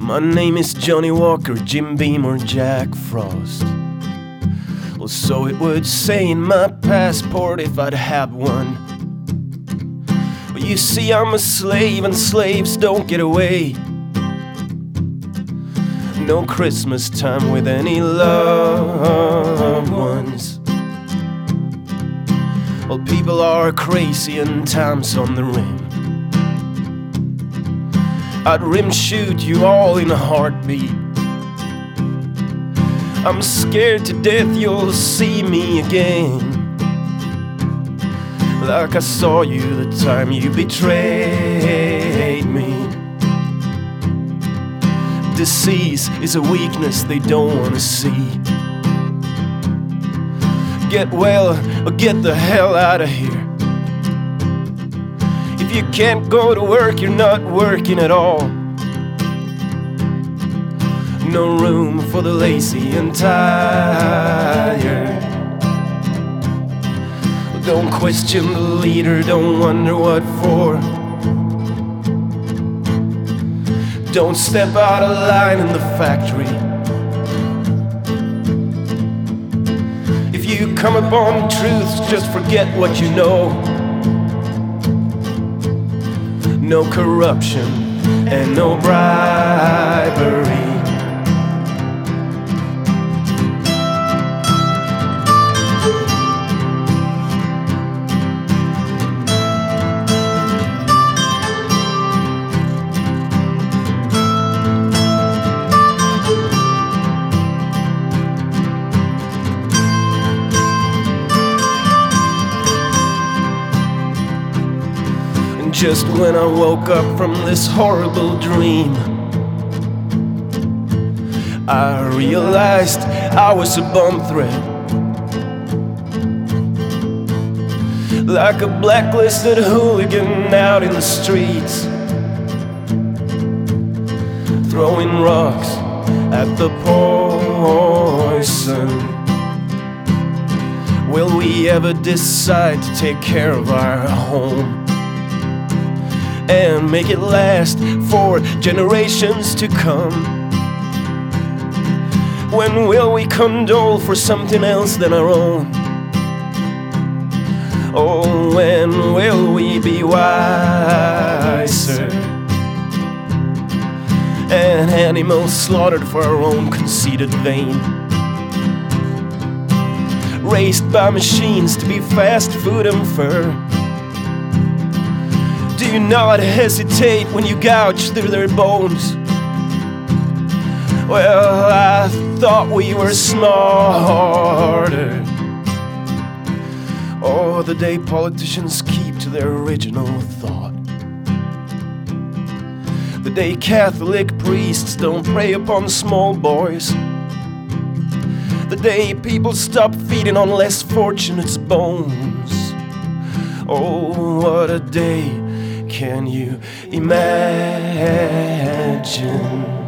My name is Johnny Walker, Jim Beam or Jack Frost. Well, so it would say in my passport if I'd have one. Well, you see, I'm a slave and slaves don't get away. No Christmas time with any loved ones. Well, people are crazy and time's on the rim. I'd rim shoot you all in a heartbeat. I'm scared to death you'll see me again, like I saw you the time you betrayed me. Disease is a weakness they don't want to see. Get well or get the hell out of here. If you can't go to work, you're not working at all. No room for the lazy and tired. Don't question the leader, don't wonder what for. Don't step out of line in the factory. If you come upon truths, just forget what you know. No corruption and no bribery. Just when I woke up from this horrible dream, I realized I was a bomb threat, like a blacklisted hooligan out in the streets, throwing rocks at the poison. Will we ever decide to take care of our home and make it last for generations to come? When will we condole for something else than our own? Oh, when will we be wiser? And animals slaughtered for our own conceited vain, raised by machines to be fast food and fur. Do you not hesitate when you gouge through their bones? Well, I thought we were smarter. Oh, the day politicians keep to their original thought. The day Catholic priests don't prey upon small boys. The day people stop feeding on less fortunate's bones. Oh, what a day. Can you imagine?